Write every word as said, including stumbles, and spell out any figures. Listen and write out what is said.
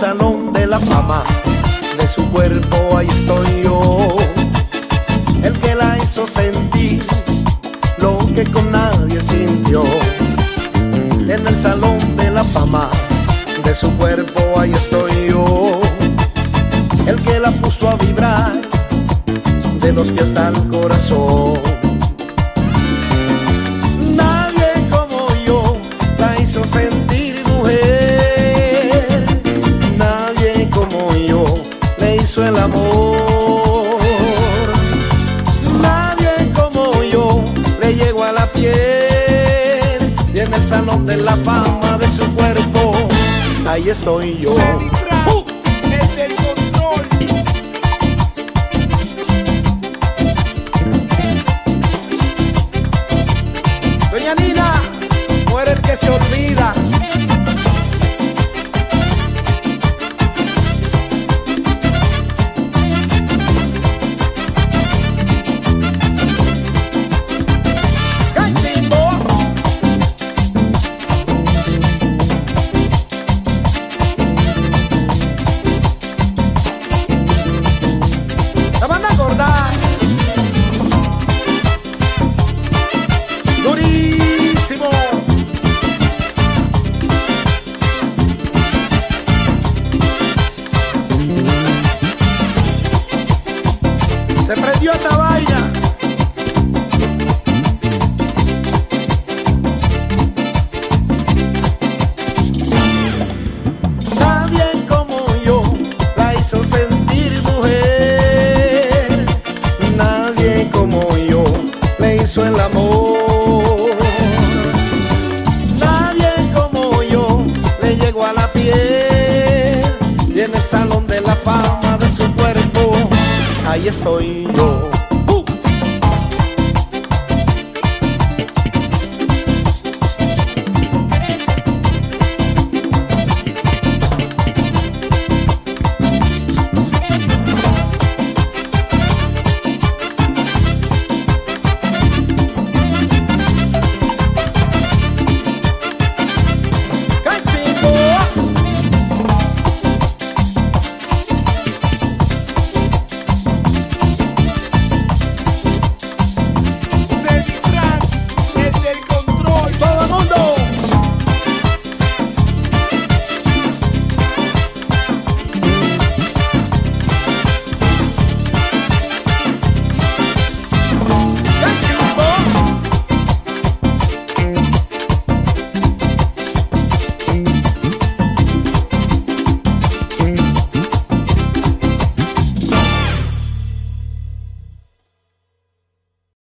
salón de la fama de su cuerpo, ahí estoy yo, el que la hizo sentir lo que con nadie sintió. En el salón de la fama de su cuerpo, ahí estoy yo, el que la puso a vibrar de los pies hasta el corazón. Nadie como yo la hizo sentir mujer, nadie como yo le hizo el amor, nadie como yo le llegó a la piel, y en el salón de la fama de su cuerpo, ahí estoy yo. Uh, es el control. Doña Nina, muere el que se olvida. La van a acordar. Durísimo. Se prendió esta vaina. Nadie como yo la hizo sentir mujer, nadie como yo le hizo el amor, nadie como yo le llegó a la piel, y en el salón de la fama de su cuerpo, ahí estoy yo.